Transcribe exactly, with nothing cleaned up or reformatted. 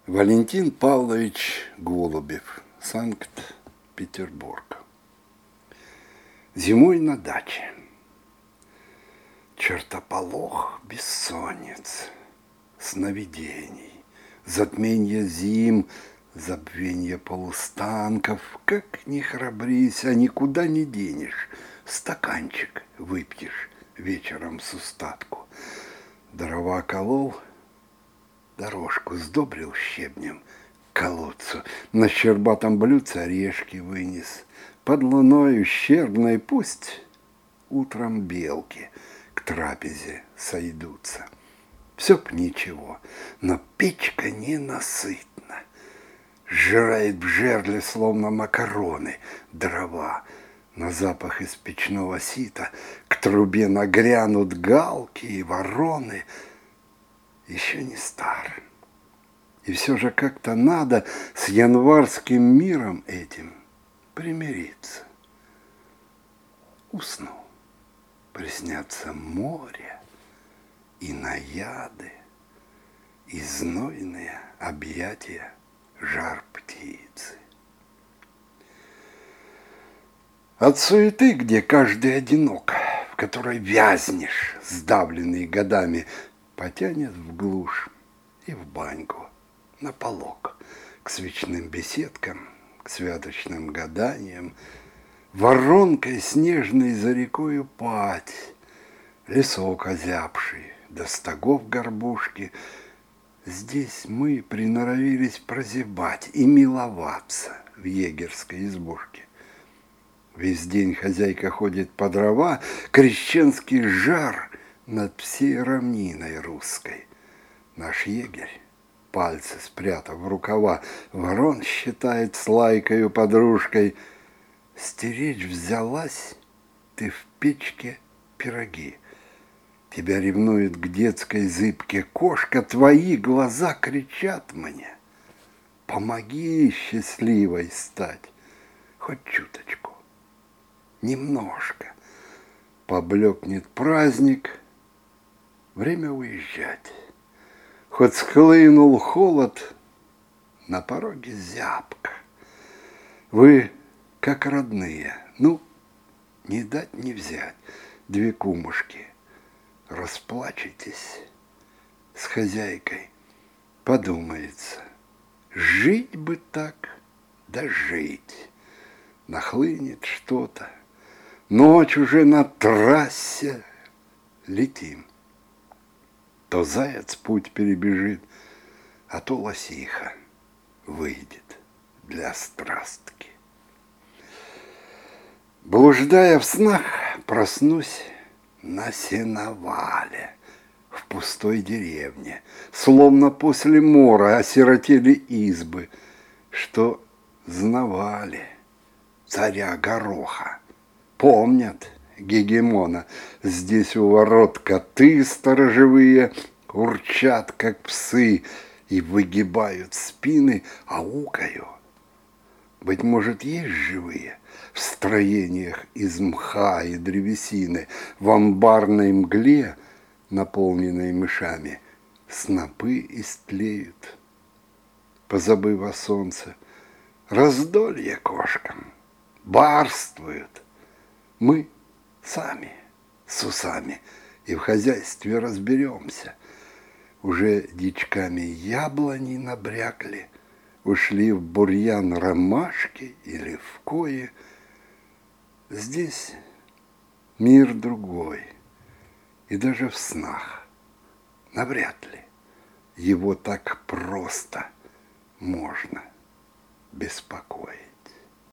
Валентин Павлович Голубев, Санкт-Петербург. Зимой на даче. Чертополох бессонниц, сновидений, затменье зим, забвенье полустанков. Как ни храбрись, а никуда не денешь. Стаканчик выпьешь вечером с устатку. Дрова колол, дорожку сдобрил щебнем к колодцу, на щербатом блюдце орешки вынес. Под луной ущербной пусть утром белки к трапезе сойдутся. Все б ничего, но печка ненасытна. Сжирает в жерле, словно макароны, дрова. На запах из печного сита к трубе нагрянут галки и вороны. Еще не стар. И все же как-то надо с январским миром этим примириться. Усну, приснятся море и наяды, и знойные объятия жар птицы. От суеты, где каждый одинок, в которой вязнешь, сдавленный годами, потянет в глушь и в баньку, на полок, к свечным беседкам, к святочным гаданиям, воронкой снежной за рекою пать, лесок озябший, до стогов горбушки. Здесь мы приноровились прозябать и миловаться в егерской избушке. Весь день хозяйка ходит по дрова, крещенский жар над всей равниной русской. Наш егерь, пальцы спрятав в рукава, ворон считает с лайкою подружкой. Стеречь взялась ты в печке пироги. Тебя ревнует к детской зыбке кошка, твои глаза кричат мне. Помоги счастливой стать, хоть чуточку, немножко. Поблекнет праздник, время уезжать. Хоть схлынул холод, на пороге зябко. Вы как родные, ну, не дать не взять, две кумушки. Расплачетесь с хозяйкой, подумается, жить бы так, да жить. Нахлынет что-то, ночь уже на трассе, летим. То заяц путь перебежит, а то лосиха выйдет для страстки. Блуждая в снах, проснусь на сеновале в пустой деревне, словно после мора осиротели избы, что знавали царя Гороха, помнят гегемона. Здесь у ворот коты сторожевые урчат, как псы, и выгибают спины, аукаю. Быть может, есть живые в строениях из мха и древесины, в амбарной мгле, наполненной мышами, снопы истлеют, позабыв о солнце. Раздолье кошкам, барствуют. Мы сами с усами и в хозяйстве разберемся. Уже дичками яблони набрякли, ушли в бурьян ромашки или в кои. Здесь мир другой, и даже в снах навряд ли его так просто можно беспокоить.